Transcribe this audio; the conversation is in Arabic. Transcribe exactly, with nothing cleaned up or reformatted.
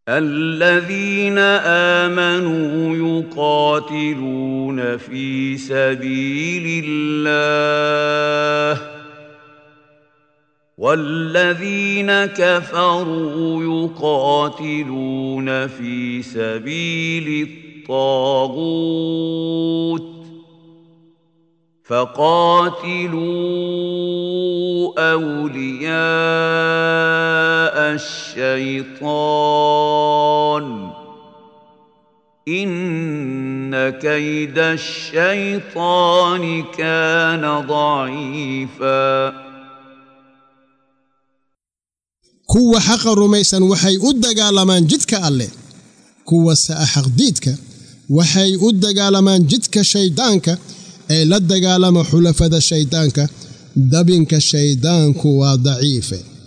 الذين آمنوا يقاتلون في سبيل الله والذين كفروا يقاتلون في سبيل الطاغوت فقاتلوا أولياء الشيطان إن كيد الشيطان كان ضعيفا كوا حق الرميسان وحي أدقالمان جدك الله كوا سأحق ديدك وحي أدقالمان جدك شيطانك أي لدقالما حلفة شيطانك دبنك الشيطانك وضعيفه